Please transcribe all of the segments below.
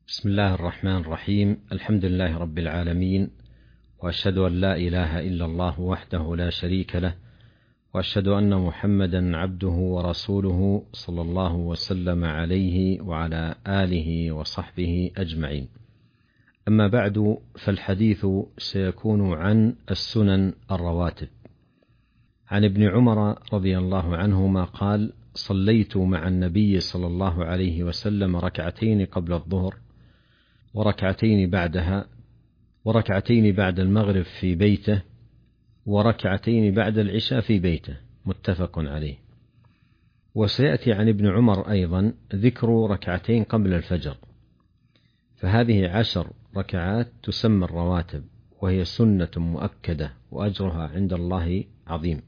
بسم الله الرحمن الرحيم. الحمد لله رب العالمين، وأشهد أن لا إله إلا الله وحده لا شريك له، وأشهد أن محمدا عبده ورسوله صلى الله وسلم عليه وعلى آله وصحبه أجمعين. أما بعد، فالحديث سيكون عن السنن الرواتب. عن ابن عمر رضي الله عنهما قال: صليت مع النبي صلى الله عليه وسلم ركعتين قبل الظهر، وركعتين بعدها، وركعتين بعد المغرب في بيته، وركعتين بعد العشاء في بيته، متفق عليه. وسيأتي عن ابن عمر أيضا ذكر ركعتين قبل الفجر، فهذه 10 ركعات تسمى الرواتب، وهي سنة مؤكدة وأجرها عند الله عظيم.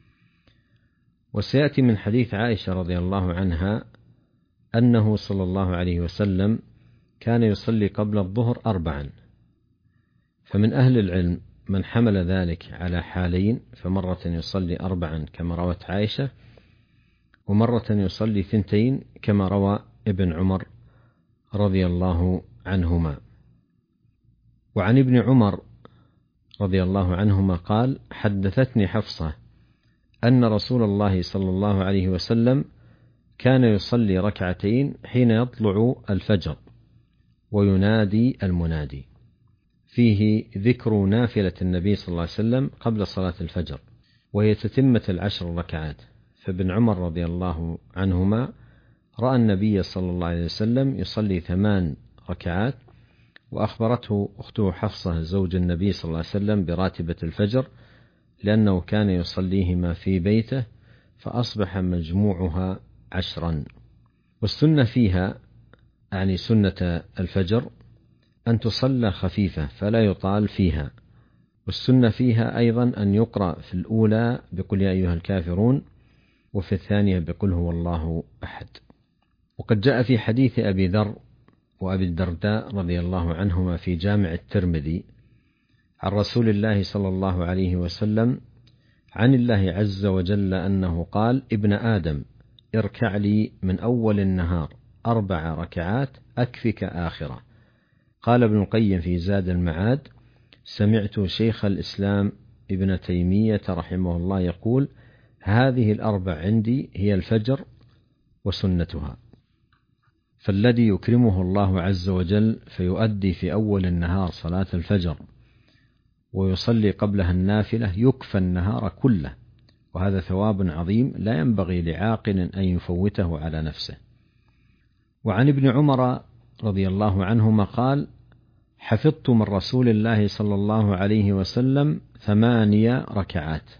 وسيأتي من حديث عائشة رضي الله عنها أنه صلى الله عليه وسلم كان يصلي قبل الظهر 4، فمن أهل العلم من حمل ذلك على حالين، فمرة يصلي 4 كما روت عائشة، ومرة يصلي 2 كما روى ابن عمر رضي الله عنهما. وعن ابن عمر رضي الله عنهما قال: حدثتني حفصة أن رسول الله صلى الله عليه وسلم كان يصلي ركعتين حين يطلع الفجر وينادي المنادي، فيه ذكر نافلة النبي صلى الله عليه وسلم قبل صلاة الفجر، وهي تتمة 10 ركعات. فابن عمر رضي الله عنهما رأى النبي صلى الله عليه وسلم يصلي 8 ركعات، وأخبرته أخته حفصة زوج النبي صلى الله عليه وسلم براتبة الفجر، لأنه كان يصليهما في بيته، فأصبح مجموعها 10. والسنة فيها، يعني سنة الفجر، أن تصلى خفيفة فلا يطال فيها. والسنة فيها أيضا أن يقرأ في الأولى بقل يا أيها الكافرون، وفي الثانية بقل هو الله أحد. وقد جاء في حديث أبي ذر وأبي الدرداء رضي الله عنهما في جامع الترمذي عن رسول الله صلى الله عليه وسلم عن الله عز وجل أنه قال: ابن آدم، اركع لي من أول النهار 4 ركعات أكفك آخرة. قال ابن القيم في زاد المعاد: سمعت شيخ الإسلام ابن تيمية رحمه الله يقول: هذه 4 عندي هي الفجر وسنتها. فالذي يكرمه الله عز وجل فيؤدي في أول النهار صلاة الفجر ويصلي قبلها النافلة يكفى النهار كله، وهذا ثواب عظيم لا ينبغي لعاقل أن يفوته على نفسه. وعن ابن عمر رضي الله عنهما قال: حفظت من رسول الله صلى الله عليه وسلم 8 ركعات،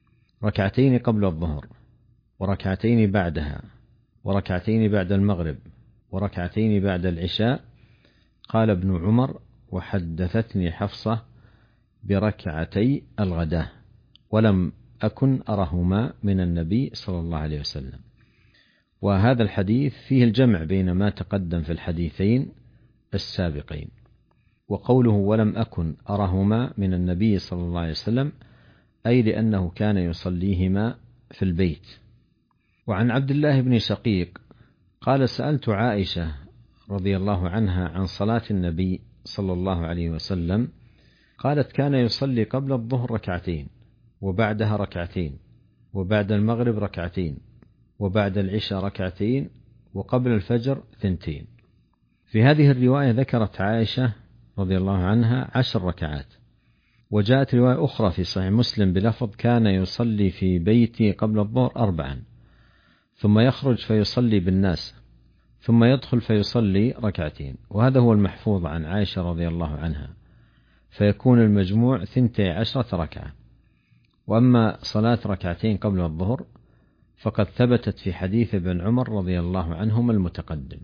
2 قبل الظهر، وركعتين بعدها، وركعتين بعد المغرب، وركعتين بعد العشاء. قال ابن عمر: وحدثتني حفصة بركعتي الغداة، ولم أكن أرهما من النبي صلى الله عليه وسلم. وهذا الحديث فيه الجمع بين ما تقدم في الحديثين السابقين. وقوله ولم أكن أرهما من النبي صلى الله عليه وسلم أي لأنه كان يصليهما في البيت. وعن عبد الله بن شقيق قال: سألت عائشة رضي الله عنها عن صلاة النبي صلى الله عليه وسلم، قالت: كان يصلي قبل الظهر 2، وبعدها 2، وبعد المغرب 2، وبعد العشاء 2، وقبل الفجر 2. في هذه الرواية ذكرت عائشة رضي الله عنها 10 ركعات. وجاءت رواية أخرى في صحيح مسلم بلفظ: كان يصلي في بيتي قبل الظهر 4، ثم يخرج فيصلي بالناس، ثم يدخل فيصلي 2. وهذا هو المحفوظ عن عائشة رضي الله عنها، فيكون المجموع 12 ركعة. وأما صلاة 2 قبل الظهر فقد ثبتت في حديث ابن عمر رضي الله عنهما المتقدم،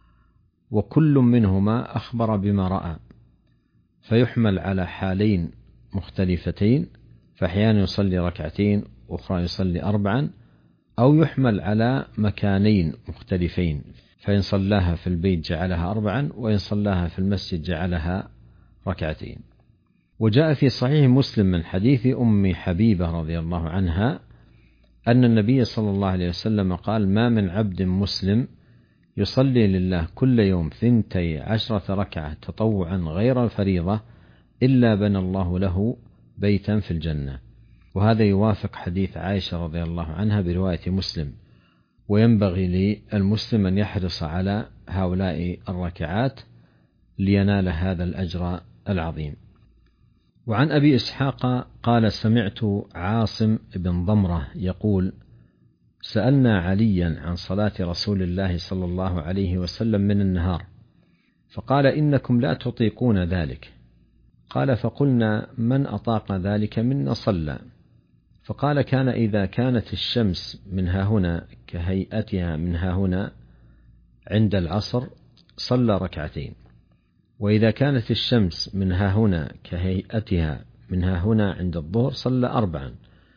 وكل منهما أخبر بما رأى، فيحمل على حالين مختلفتين، فأحيانا يصلي 2 وأخرى يصلي 4، أو يحمل على مكانين مختلفين، فإن صلاها في البيت جعلها 4، وإن صلاها في المسجد جعلها 2. وجاء في صحيح مسلم من حديث أم حبيبة رضي الله عنها أن النبي صلى الله عليه وسلم قال: ما من عبد مسلم يصلي لله كل يوم 12 ركعة تطوعا غير الفريضة إلا بنى الله له بيتا في الجنة. وهذا يوافق حديث عائشة رضي الله عنها برواية مسلم. وينبغي للمسلم أن يحرص على هؤلاء الركعات لينال هذا الأجر العظيم. وعن أبي إسحاق قال: سمعت عاصم بن ضمرة يقول: سألنا عليا عن صلاة رسول الله صلى الله عليه وسلم من النهار، فقال: إنكم لا تطيقون ذلك. قال: فقلنا: من أطاق ذلك منا صلى. فقال: كان إذا كانت الشمس من هنا كهيئتها من هنا عند العصر صلى ركعتين، وإذا كانت الشمس من هنا كهيئتها من هنا عند الظهر صلى 4،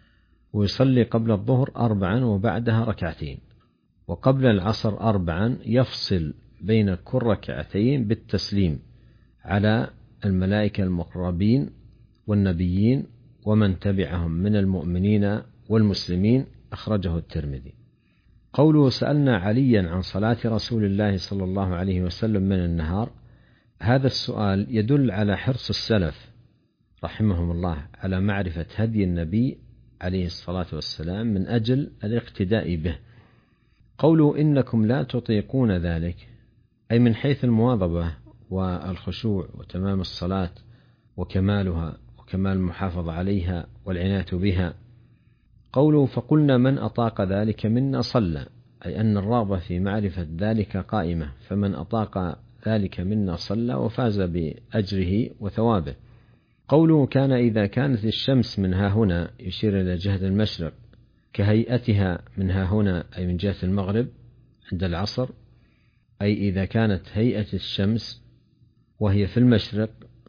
ويصلي قبل الظهر 4 وبعدها ركعتين، وقبل العصر 4، يفصل بين كل ركعتين بالتسليم على الملائكة المقربين والنبيين ومن تبعهم من المؤمنين والمسلمين. أخرجه الترمذي. قوله: سألنا عليا عن صلاة رسول الله صلى الله عليه وسلم من النهار، هذا السؤال يدل على حرص السلف رحمهم الله على معرفة هدي النبي عليه الصلاة والسلام من أجل الاقتداء به. قوله: إنكم لا تطيقون ذلك، أي من حيث المواظبة والخشوع وتمام الصلاة وكمالها وكمال المحافظة عليها والعناية بها. قوله: فقلنا: من أطاق ذلك منا صلى، أي أن الرغبة في معرفة ذلك قائمة، فمن أطاق ذلك منا صلى وفاز بأجره وثوابه. قوله: كان إذا كانت الشمس من هنا، يشير إلى جهة المشرق، كهيئتها من هنا، أي من جهة المغرب عند العصر، أي إذا كانت هيئة الشمس وهي في المشرق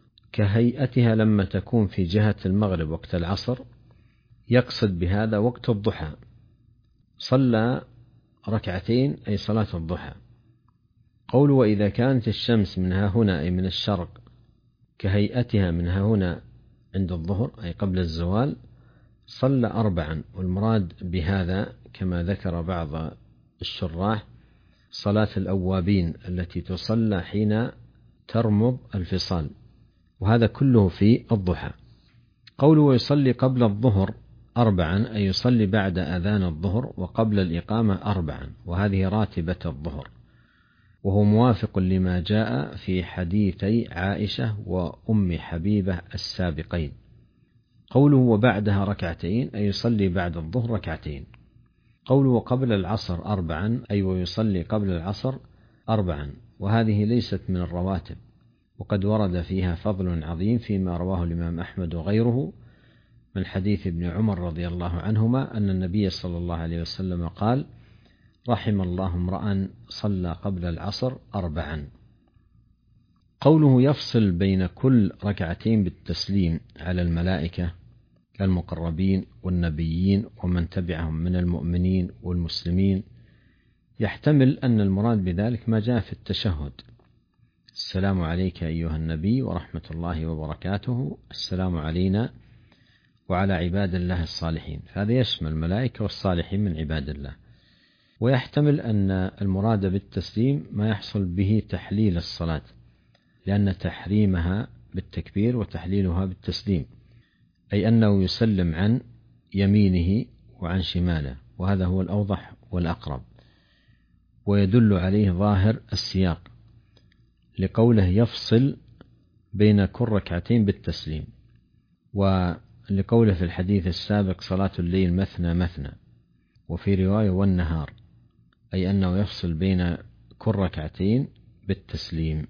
كهيئتها لما تكون في جهة المغرب وقت العصر، يقصد بهذا وقت الضحى، صلى ركعتين أي صلاة الضحى. قول: وإذا كانت الشمس من هنا، أي من الشرق، كهيئتها من هنا عند الظهر، أي قبل الزوال، صلى 4. والمراد بهذا كما ذكر بعض الشراح صلاة الأوابين التي تصلى حين ترمض الفصال، وهذا كله في الضحى. قوله: ويصلي قبل الظهر 4، أي يصلي بعد أذان الظهر وقبل الإقامة 4، وهذه راتبة الظهر، وهو موافق لما جاء في حديثي عائشة وأم حبيبة السابقين. قوله: وبعدها ركعتين، أي يصلي بعد الظهر ركعتين. قوله: وقبل العصر 4، أي ويصلي قبل العصر 4، وهذه ليست من الرواتب، وقد ورد فيها فضل عظيم فيما رواه الإمام أحمد وغيره من حديث ابن عمر رضي الله عنهما أن النبي صلى الله عليه وسلم قال: رحم الله امرأ صلى قبل العصر 4. قوله: يفصل بين كل ركعتين بالتسليم على الملائكة المقربين والنبيين ومن تبعهم من المؤمنين والمسلمين، يحتمل أن المراد بذلك ما جاء في التشهد: السلام عليك أيها النبي ورحمة الله وبركاته، السلام علينا وعلى عباد الله الصالحين، فهذا يشمل الملائكة والصالحين من عباد الله. ويحتمل أن المراد بالتسليم ما يحصل به تحليل الصلاة، لأن تحريمها بالتكبير وتحليلها بالتسليم، أي أنه يسلم عن يمينه وعن شماله، وهذا هو الأوضح والأقرب، ويدل عليه ظاهر السياق لقوله: يفصل بين كل ركعتين بالتسليم، ولقوله في الحديث السابق: صلاة الليل مثنى مثنى، وفي رواية: والنهار، أي أنه يفصل بين كل ركعتين بالتسليم.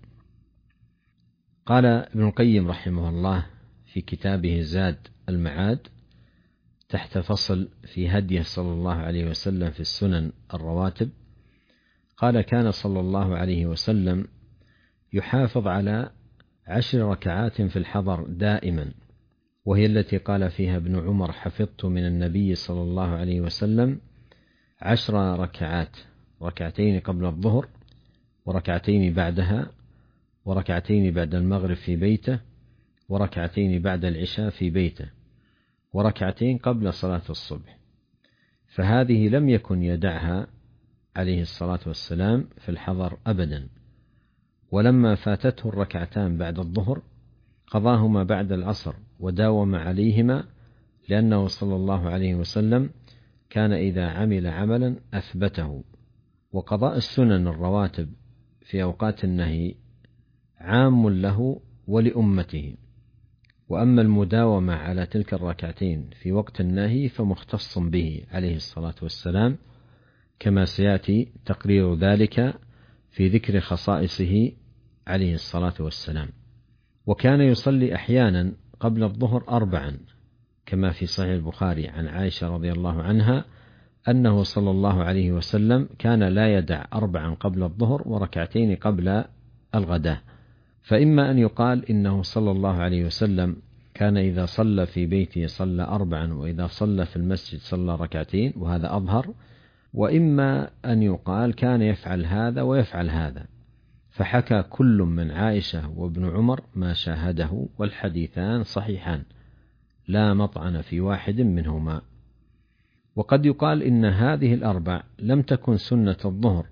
قال ابن القيم رحمه الله في كتابه زاد المعاد تحت فصل في هديه صلى الله عليه وسلم في السنن الرواتب، قال: كان صلى الله عليه وسلم يحافظ على 10 ركعات في الحضر دائما، وهي التي قال فيها ابن عمر: حفظت من النبي صلى الله عليه وسلم 10 ركعات، ركعتين قبل الظهر وركعتين بعدها وركعتين بعد المغرب في بيته وركعتين بعد العشاء في بيته وركعتين قبل صلاة الصبح. فهذه لم يكن يدعها عليه الصلاة والسلام في الحضر أبدا، ولما فاتته الركعتان بعد الظهر قضاهما بعد العصر وداوم عليهما، لأنه صلى الله عليه وسلم كان إذا عمل عملا أثبته. وقضاء السنن الرواتب في أوقات النهي عام له ولأمته، وأما المداومة على تلك الركعتين في وقت النهي فمختص به عليه الصلاة والسلام، كما سيأتي تقرير ذلك في ذكر خصائصه عليه الصلاة والسلام. وكان يصلي أحيانا قبل الظهر 4، كما في صحيح البخاري عن عائشة رضي الله عنها أنه صلى الله عليه وسلم كان لا يدع 4 قبل الظهر وركعتين قبل الغداء. فإما أن يقال إنه صلى الله عليه وسلم كان إذا صلى في بيته صلى 4، وإذا صلى في المسجد صلى ركعتين، وهذا أظهر. وإما أن يقال كان يفعل هذا ويفعل هذا، فحكى كل من عائشة وابن عمر ما شاهده، والحديثان صحيحان لا مطعن في واحد منهما. وقد يقال إن هذه ال4 لم تكن سنة الظهر،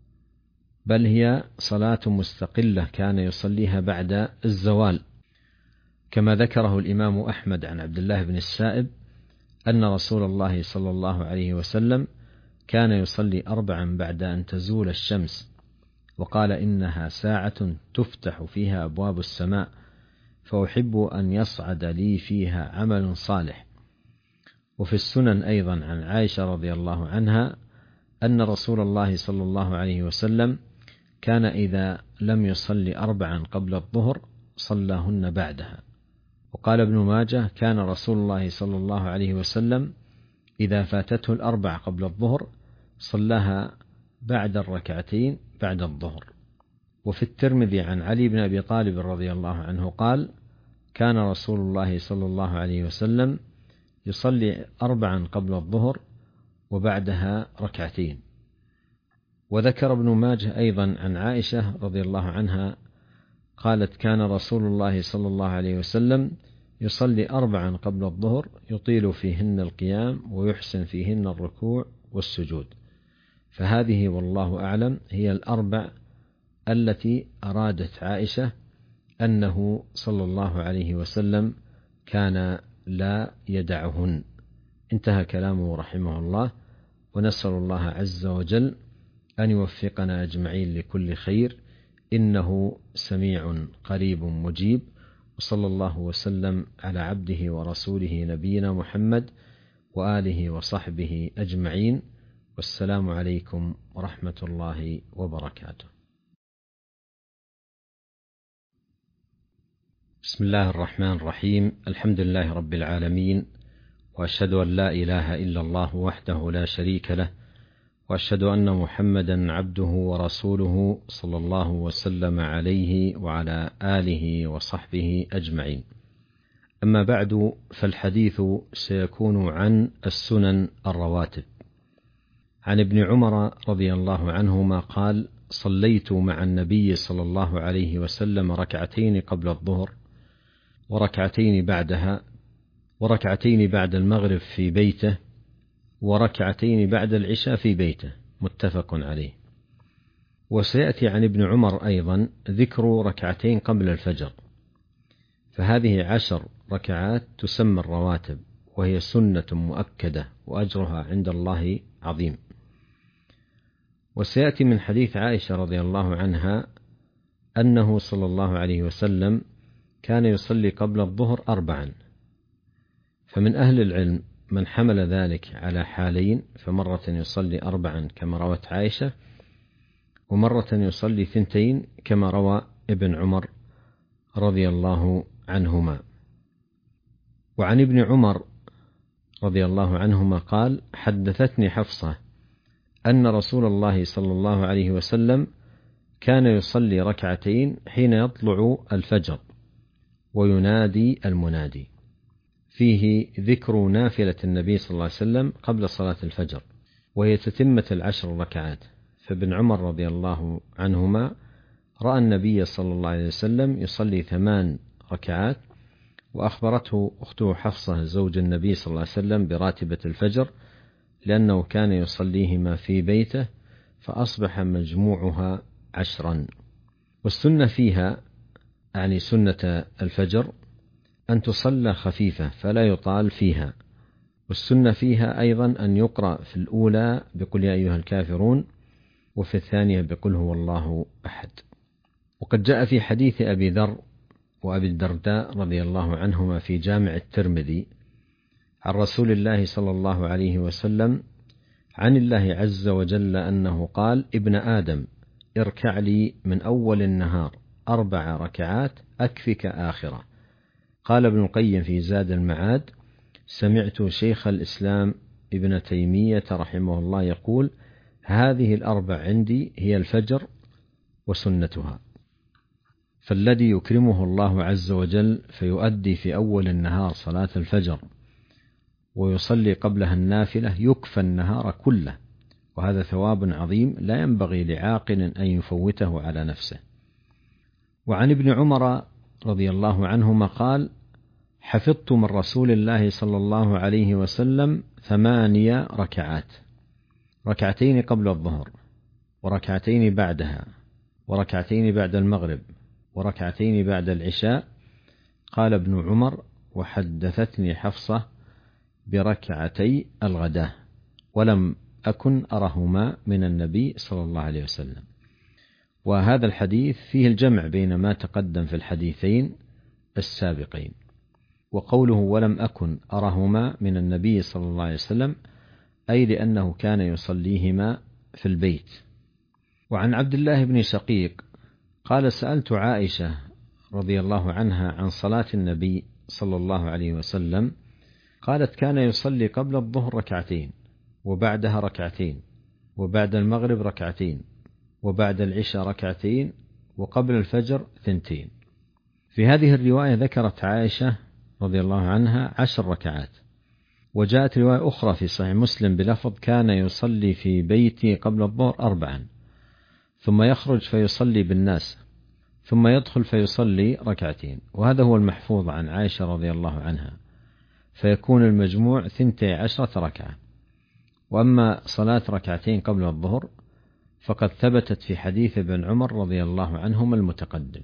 بل هي صلاة مستقلة كان يصليها بعد الزوال، كما ذكره الإمام أحمد عن عبد الله بن السائب أن رسول الله صلى الله عليه وسلم كان يصلي 4 بعد أن تزول الشمس، وقال إنها ساعة تفتح فيها أبواب السماء، فأحب أن يصعد لي فيها عمل صالح. وفي السنن أيضا عن عائشة رضي الله عنها أن رسول الله صلى الله عليه وسلم كان إذا لم يصلي 4 قبل الظهر صلاهن بعدها. وقال ابن ماجه كان رسول الله صلى الله عليه وسلم إذا فاتته 4 قبل الظهر صلاها بعد الركعتين بعد الظهر. وفي الترمذي عن علي بن أبي طالب رضي الله عنه قال كان رسول الله صلى الله عليه وسلم يصلي 4 قبل الظهر وبعدها ركعتين. وذكر ابن ماجه أيضا عن عائشة رضي الله عنها قالت كان رسول الله صلى الله عليه وسلم يصلي 4 قبل الظهر يطيل فيهن القيام ويحسن فيهن الركوع والسجود. فهذه والله أعلم هي ال4 التي أرادت عائشة أنه صلى الله عليه وسلم كان لا يدعهن. انتهى كلامه رحمه الله، ونسأل الله عز وجل أن يوفقنا أجمعين لكل خير، إنه سميع قريب مجيب. وصلى الله وسلم على عبده ورسوله نبينا محمد وآله وصحبه أجمعين، والسلام عليكم ورحمة الله وبركاته. بسم الله الرحمن الرحيم، الحمد لله رب العالمين، وأشهد أن لا إله إلا الله وحده لا شريك له، وأشهد أن محمدا عبده ورسوله صلى الله وسلم عليه وعلى آله وصحبه أجمعين. أما بعد، فالحديث سيكون عن السنن الرواتب. عن ابن عمر رضي الله عنهما قال صليت مع النبي صلى الله عليه وسلم 2 قبل الظهر وركعتين بعدها، وركعتين بعد المغرب في بيته، وركعتين بعد العشاء في بيته، متفق عليه. وسيأتي عن ابن عمر أيضا ذكر 2 قبل الفجر، فهذه 10 ركعات تسمى الرواتب، وهي سنة مؤكدة وأجرها عند الله عظيم. وسيأتي من حديث عائشة رضي الله عنها أنه صلى الله عليه وسلم كان يصلي قبل الظهر 4، فمن أهل العلم من حمل ذلك على حالين، فمرة يصلي 4 كما روت عائشة، ومرة يصلي 2 كما روى ابن عمر رضي الله عنهما. وعن ابن عمر رضي الله عنهما قال حدثتني حفصة أن رسول الله صلى الله عليه وسلم كان يصلي 2 حين يطلع الفجر وينادي المنادي، فيه ذكر نافلة النبي صلى الله عليه وسلم قبل صلاة الفجر، وهي تتمة 10 ركعات. فابن عمر رضي الله عنهما رأى النبي صلى الله عليه وسلم يصلي 8 ركعات، وأخبرته أخته حفصة زوج النبي صلى الله عليه وسلم براتبة الفجر، لأنه كان يصليهما في بيته، فأصبح مجموعها 10. والسنة فيها، يعني سنة الفجر، أن تصلى خفيفة فلا يطال فيها. والسنة فيها أيضا أن يقرأ في الأولى بقل يا أيها الكافرون، وفي الثانية بقل هو الله أحد. وقد جاء في حديث أبي ذر وأبي الدرداء رضي الله عنهما في جامع الترمذي عن رسول الله صلى الله عليه وسلم عن الله عز وجل أنه قال: ابن آدم اركع لي من أول النهار 4 ركعات أكفك آخرة. قال ابن القيم في زاد المعاد: سمعت شيخ الإسلام ابن تيمية رحمه الله يقول: هذه 4 عندي هي الفجر وسنتها. فالذي يكرمه الله عز وجل فيؤدي في أول النهار صلاة الفجر ويصلي قبلها النافلة يكفى النهار كله، وهذا ثواب عظيم لا ينبغي لعاقل أن يفوته على نفسه. وعن ابن عمر رضي الله عنهما قال: حفظت من رسول الله صلى الله عليه وسلم 8 ركعات، 2 قبل الظهر، 2 بعدها، 2 بعد المغرب، 2 بعد العشاء. قال ابن عمر: وحدثتني حفصة بركعتي الغداة، ولم أكن أرهما من النبي صلى الله عليه وسلم. وهذا الحديث فيه الجمع بين ما تقدم في الحديثين السابقين. وقوله ولم أكن أرهما من النبي صلى الله عليه وسلم أي لأنه كان يصليهما في البيت. وعن عبد الله بن شقيق قال: سألت عائشة رضي الله عنها عن صلاة النبي صلى الله عليه وسلم، قالت: كان يصلي قبل الظهر 2 وبعدها 2 وبعد المغرب 2 وبعد العشاء 2 وقبل الفجر 2. في هذه الرواية ذكرت عائشة رضي الله عنها 10 ركعات. وجاءت رواية أخرى في صحيح مسلم بلفظ: كان يصلي في بيتي قبل الظهر 4 ثم يخرج فيصلي بالناس ثم يدخل فيصلي 2. وهذا هو المحفوظ عن عائشة رضي الله عنها، فيكون المجموع 12 ركعة. وأما صلاة 2 قبل الظهر فقد ثبتت في حديث ابن عمر رضي الله عنهما المتقدم،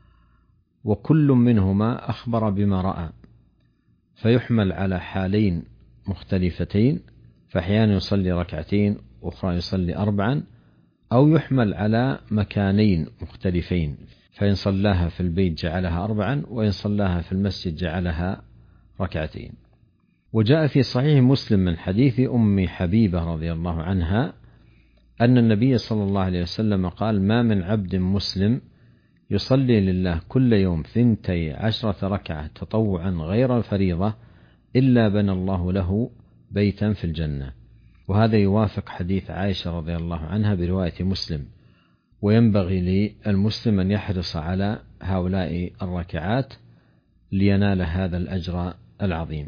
وكل منهما أخبر بما رأى، فيحمل على حالين مختلفتين، فأحيانا يصلي 2 وأخرى يصلي 4، أو يحمل على مكانين مختلفين، فإن صلاها في البيت جعلها 4، وإن صلاها في المسجد جعلها 2. وجاء في صحيح مسلم من حديث أم حبيبة رضي الله عنها أن النبي صلى الله عليه وسلم قال: ما من عبد مسلم يصلي لله كل يوم 12 ركعة تطوعا غير الفريضة إلا بنى الله له بيتا في الجنة. وهذا يوافق حديث عائشة رضي الله عنها برواية مسلم. وينبغي للمسلم أن يحرص على هؤلاء الركعات لينال هذا الأجر العظيم.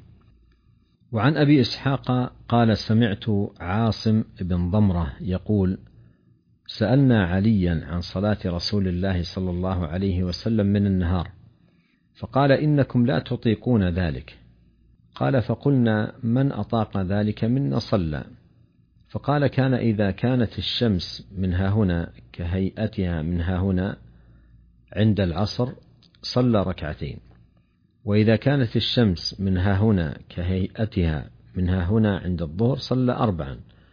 وعن أبي إسحاق قال: سمعت عاصم بن ضمرة يقول: سألنا عليا عن صلاة رسول الله صلى الله عليه وسلم من النهار، فقال: إنكم لا تطيقون ذلك. قال: فقلنا: من أطاق ذلك منا صلى. فقال: كان إذا كانت الشمس من ها هنا كهيئتها من ها هنا عند العصر صلى 2، وإذا كانت الشمس من ها هنا كهيئتها من ها هنا عند الظهر صلى 4،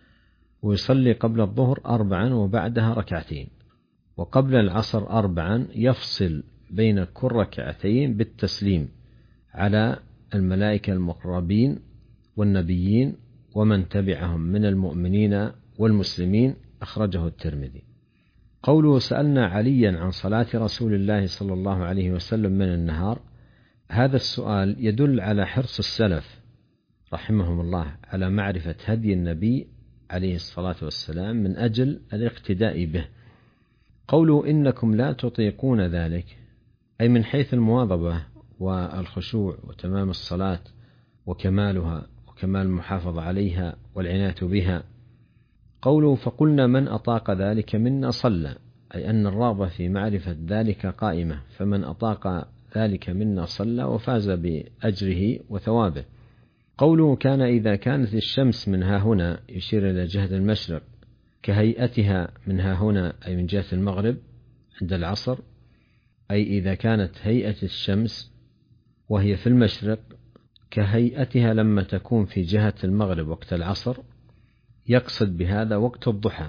ويصلي قبل الظهر 4 وبعدها 2، وقبل العصر 4، يفصل بين كل 2 بالتسليم على الملائكة المقربين والنبيين ومن تبعهم من المؤمنين والمسلمين. أخرجه الترمذي. قوله: سألنا عليا عن صلاة رسول الله صلى الله عليه وسلم من النهار، هذا السؤال يدل على حرص السلف رحمهم الله على معرفة هدي النبي عليه الصلاة والسلام من أجل الاقتداء به. قوله: إنكم لا تطيقون ذلك، أي من حيث المواظبة والخشوع وتمام الصلاة وكمالها وكمال المحافظة عليها والعناية بها. قوله: فقلنا: من أطاق ذلك منا صلى، أي أن الرغبة في معرفة ذلك قائمة، فمن أطاق ذلك منا صلى وفاز بأجره وثوابه. قوله: كان إذا كانت الشمس من ها هنا، يشير إلى جهة المشرق، كهيئتها منها هنا أي من جهة المغرب عند العصر، أي إذا كانت هيئة الشمس وهي في المشرق كهيئتها لما تكون في جهة المغرب وقت العصر، يقصد بهذا وقت الضحى،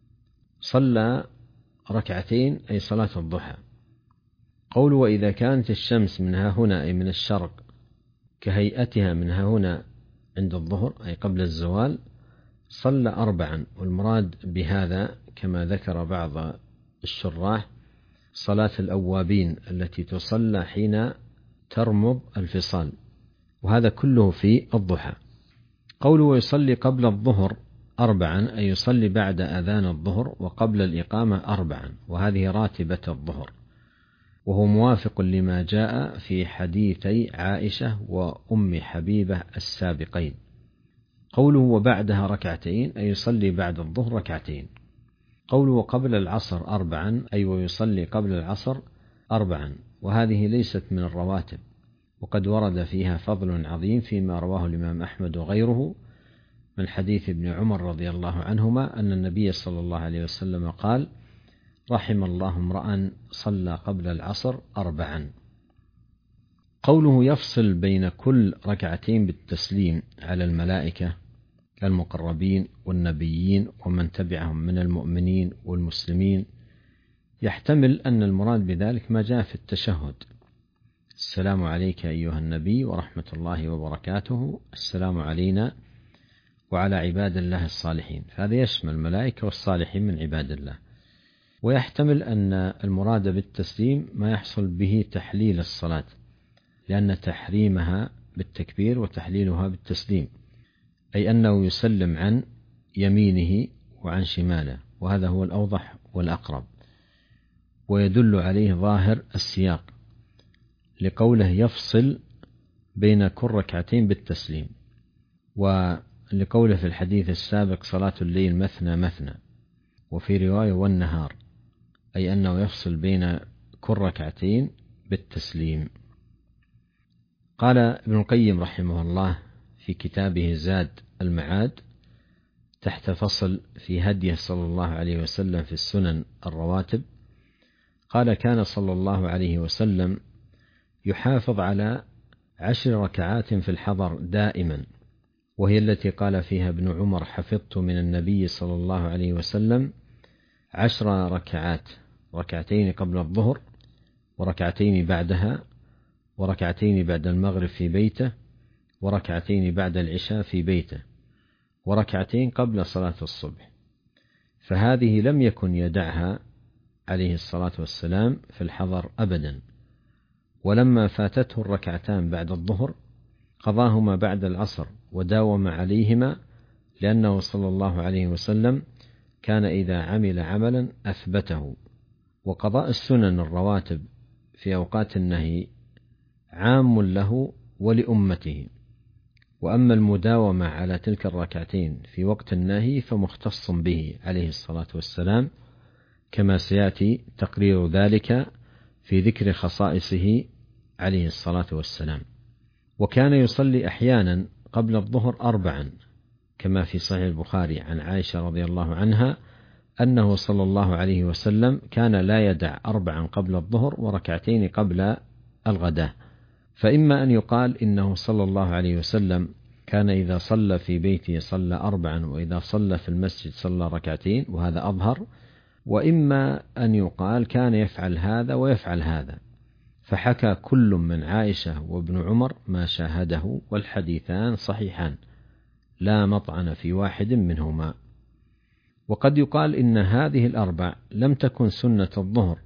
صلى ركعتين أي صلاة الضحى. قول وإذا كانت الشمس منها هنا أي من الشرق كهيئتها منها هنا عند الظهر أي قبل الزوال، صلى 4. والمراد بهذا كما ذكر بعض الشراح صلاة الأوابين التي تصلى حين ترمض الفصال، وهذا كله في الضحى. قوله ويصلي قبل الظهر 4 أي يصلي بعد أذان الظهر وقبل الإقامة 4، وهذه راتبة الظهر، وهو موافق لما جاء في حديثي عائشة وأم حبيبة السابقين. قوله وبعدها ركعتين أي يصلي بعد الظهر ركعتين. قوله وقبل العصر 4 أي ويصلي قبل العصر 4، وهذه ليست من الرواتب، وقد ورد فيها فضل عظيم فيما رواه الإمام أحمد وغيره من حديث ابن عمر رضي الله عنهما أن النبي صلى الله عليه وسلم قال رحم الله امرأ صلى قبل العصر 4. قوله يفصل بين كل ركعتين بالتسليم على الملائكة المقربين والنبيين ومن تبعهم من المؤمنين والمسلمين، يحتمل أن المراد بذلك ما جاء في التشهد: السلام عليك أيها النبي ورحمة الله وبركاته، السلام علينا وعلى عباد الله الصالحين، فهذا يشمل الملائكة والصالحين من عباد الله. ويحتمل أن المراد بالتسليم ما يحصل به تحليل الصلاة، لأن تحريمها بالتكبير وتحليلها بالتسليم، أي أنه يسلم عن يمينه وعن شماله، وهذا هو الأوضح والأقرب، ويدل عليه ظاهر السياق لقوله يفصل بين كل ركعتين بالتسليم، ولقوله في الحديث السابق صلاة الليل مثنى مثنى، وفي رواية والنهار، أي أنه يفصل بين كل ركعتين بالتسليم. قال ابن القيم رحمه الله في كتابه زاد المعاد تحت فصل في هديه صلى الله عليه وسلم في السنن الرواتب، قال كان صلى الله عليه وسلم يحافظ على 10 ركعات في الحضر دائما، وهي التي قال فيها ابن عمر حفظت من النبي صلى الله عليه وسلم 10 ركعات، ركعتين قبل الظهر وركعتين بعدها وركعتين بعد المغرب في بيته وركعتين بعد العشاء في بيته وركعتين قبل صلاة الصبح، فهذه لم يكن يدعها عليه الصلاة والسلام في الحضر أبدا. ولما فاتته الركعتان بعد الظهر قضاهما بعد العصر وداوم عليهما، لأنه صلى الله عليه وسلم كان إذا عمل عملا أثبته. وقضاء السنن الرواتب في أوقات النهي عام له ولأمته، وأما المداومة على تلك الركعتين في وقت النهي فمختص به عليه الصلاة والسلام، كما سيأتي تقرير ذلك في ذكر خصائصه عليه الصلاة والسلام. وكان يصلي أحيانا قبل الظهر 4، كما في صحيح البخاري عن عائشة رضي الله عنها أنه صلى الله عليه وسلم كان لا يدع 4 قبل الظهر وركعتين قبل الغداء. فإما أن يقال إنه صلى الله عليه وسلم كان إذا صلى في بيته صلى 4، وإذا صلى في المسجد صلى ركعتين، وهذا أظهر. وإما أن يقال كان يفعل هذا ويفعل هذا، فحكى كل من عائشة وابن عمر ما شاهده، والحديثان صحيحان لا مطعن في واحد منهما. وقد يقال إن هذه ال4 لم تكن سنة الظهر،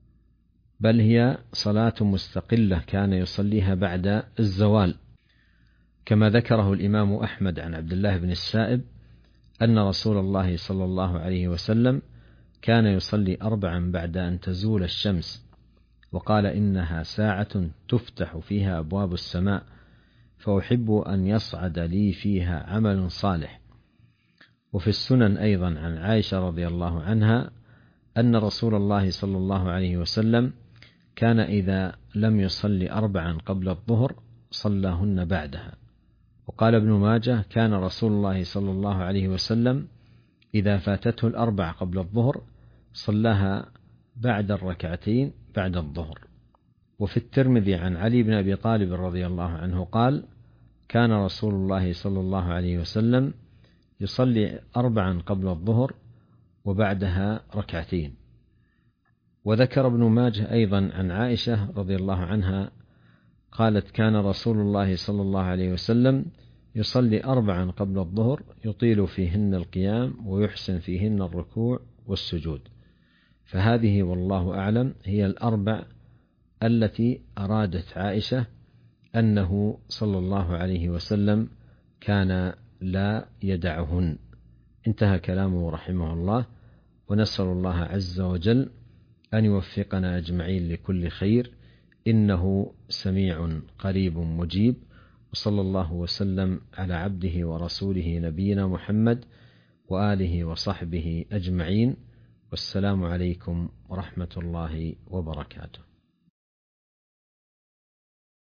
بل هي صلاة مستقلة كان يصليها بعد الزوال، كما ذكره الإمام أحمد عن عبد الله بن السائب أن رسول الله صلى الله عليه وسلم كان يصلي 4 بعد أن تزول الشمس، وقال إنها ساعة تفتح فيها أبواب السماء، فأحب أن يصعد لي فيها عمل صالح. وفي السنن أيضا عن عائشة رضي الله عنها أن رسول الله صلى الله عليه وسلم كان إذا لم يصلي 4 قبل الظهر صلاهن بعدها. وقال ابن ماجه كان رسول الله صلى الله عليه وسلم إذا فاتته الأربع قبل الظهر صلاها بعد الركعتين بعد الظهر. وفي الترمذي عن علي بن أبي طالب رضي الله عنه قال: كان رسول الله صلى الله عليه وسلم يصلي 4 قبل الظهر وبعدها ركعتين. وذكر ابن ماجه أيضا عن عائشة رضي الله عنها قالت: كان رسول الله صلى الله عليه وسلم يصلي 4 قبل الظهر يطيل فيهن القيام ويحسن فيهن الركوع والسجود. فهذه والله أعلم هي الأربع التي أرادت عائشة أنه صلى الله عليه وسلم كان لا يدعهن. انتهى كلامه رحمه الله، ونسأل الله عز وجل أن يوفقنا أجمعين لكل خير، إنه سميع قريب مجيب. وصلى الله وسلم على عبده ورسوله نبينا محمد وآله وصحبه أجمعين، والسلام عليكم ورحمة الله وبركاته.